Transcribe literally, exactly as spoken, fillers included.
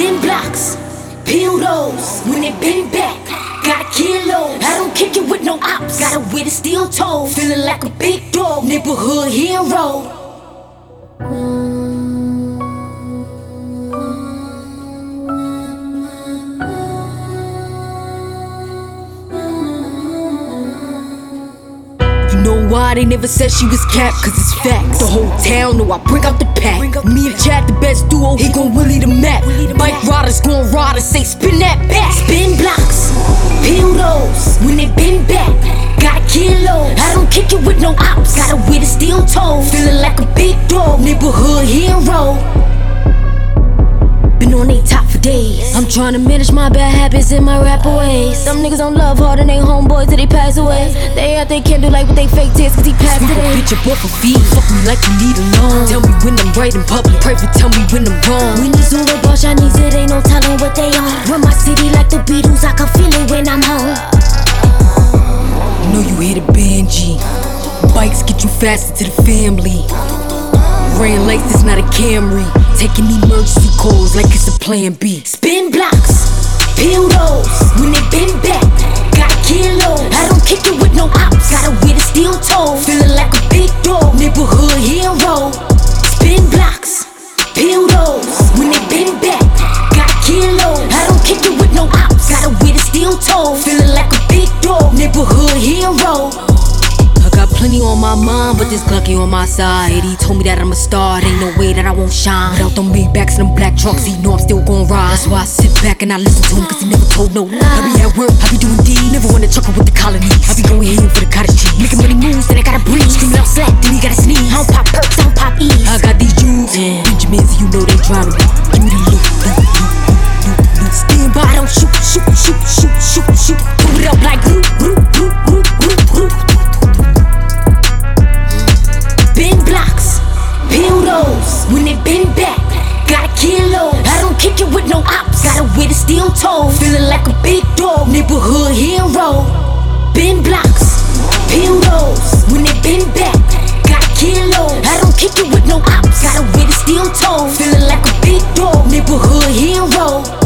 Spin blocks, peel those when they bend back. Got kilos, I don't kick it with no ops. Got it with a steel toe, feeling like a big dog, neighborhood hero. You know why they never said she was capped? Cause it's facts. The whole town know I bring out the pack. Me and Chad, the best duo, he gon' Willie the map. Bike riders gon' ride and say spin that back. Spin blocks, peel those when they bend back. Got kilos, I don't kick it with no ops. Got it with a steel toe, feeling like a big dog, neighborhood hero. Been on they top for days. I'm tryna manage my bad habits in my rapper ways. Some niggas don't love hard and they homeboys till they pass away. They out they can't do like what they fake tears cause he passed today. Bitch up off a feed, fuck me like you need a loan. Tell me when I'm right in public, pray for tell me when I'm wrong. When these over boss I need it, ain't no telling what they on. Run my city like the Beatles, I can feel it when I'm home. Know you hit a Benji. Bikes get you faster to the family. Ran lights, it's not a Camry. Taking emergency calls like it's a plan B. Spin blocks, peel those when they bend back. Got kilos, I don't kick it with no ops. Got it with a steel toe, feeling like a big dog, neighborhood hero. Spin blocks, peel those when they bend back. Got kilos, I don't kick it with no ops. Got it with a steel toe, feeling like a big dog, neighborhood hero. Got plenty on my mind, but this Glucky on my side. He told me that I'm a star, ain't no way that I won't shine. Without them big backs and them black trucks, he know I'm still gon' ride. That's why I sit back and I listen to him, cause he never told no lie. I be at work, I be doing D, never wanna chuckle with the colonies. I be going in for the cottage cheese, making money moves, then I gotta breathe. Screaming out slack, then he gotta sneeze. I don't pop perks, I don't pop E's. I got these Jews, yeah. Benjamins, you know they tryna be. Give me the loot, loot, loot, loot, loot. Stand by, I don't shoot, shoot, shoot, shoot, shoot, shoot. Pull it up like root, root, root, root, root, root. Spin blocks, peel those when they bend back. Got kilos, I don't kick it with no ops. Got it with a steel toe, feeling like a big dog, neighborhood hero. Bend blocks, peel those when they bend back. Got kilos, I don't kick it with no ops. Got it with a steel toe, feeling like a big dog, neighborhood hero.